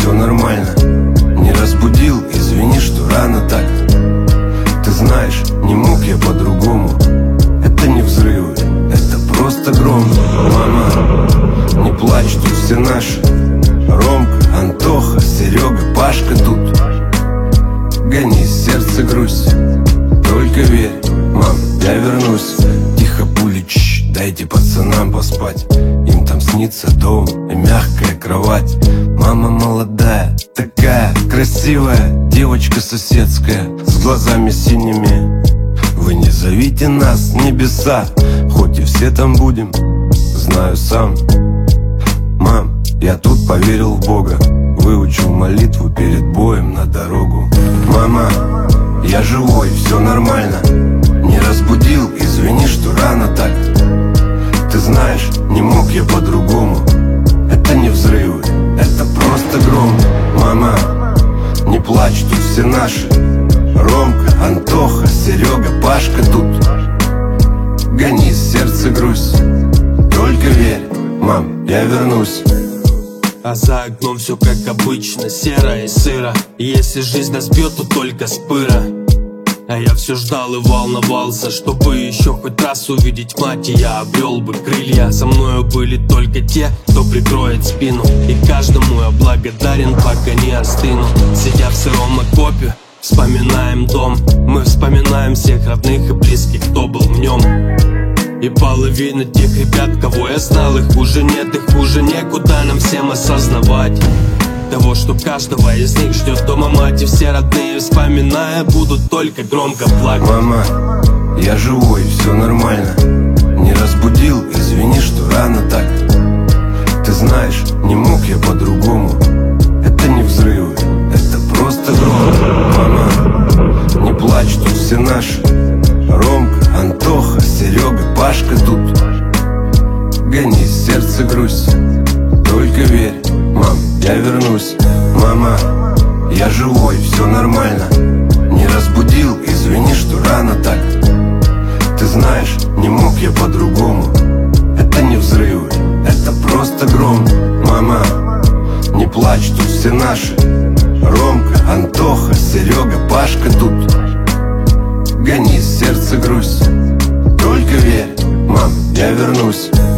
все нормально. Не разбудил, извини, что рано так. Ты знаешь, не мог я по-другому. Это не взрывы, это просто гром. Мама, не плачь, тут все наши. Ромка, Антоха, Серега, Пашка тут. Гони сердце грусть, только верь, мам, я вернусь. Тихо, пули, дайте пацанам поспать. Им там снится дом и мягкая кровать. Мама молодая, такая красивая, девочка соседская, с глазами синими. Вы не зовите нас, небеса, хоть и все там будем, знаю сам. Мам, я тут поверил в Бога, выучил молитву перед боем на дорогу. Мама, я живой, все нормально. Не разбудил, извини, что рано так. Ты знаешь, не мог я по-другому. Это не взрывы, это просто гром. Мама, не плачь, тут все наши. Ромка, Антоха, Серега, Пашка тут. Гони сердце грусть, только верь, мам, я вернусь. А за окном все как обычно, серо и сыро. И если жизнь нас бьет, то только с пыра. А я все ждал и волновался, чтобы еще хоть раз увидеть мать, и я обрел бы крылья. Со мною были только те, кто прикроет спину, и каждому я благодарен, пока не остыну. Сидя в сыром окопе, вспоминаем дом. Мы вспоминаем всех родных и близких, кто был в нем. И половина тех ребят, кого я знал, их уже нет, их уже некуда нам всем осознавать того, что каждого из них ждет дома мать. И все родные, вспоминая, будут только громко плакать. Мама, я живой, все нормально. Не разбудил, извини, что рано так. Ты знаешь, не мог я по-другому. Это не взрывы, это просто гром. Мама, не плачь, тут все наши. Ромка, Антоха, Серега, Пашка тут. Гони сердце грусть, только верь, мам, я вернусь. Мама, я живой, все нормально. Не разбудил, извини, что рано так. Ты знаешь, не мог я по-другому. Это не взрывы, это просто гром. Мама, не плачь, тут все наши. Ромка, Антоха, Серега, Пашка тут. Гони сердце грусть, только верь, мам, я вернусь.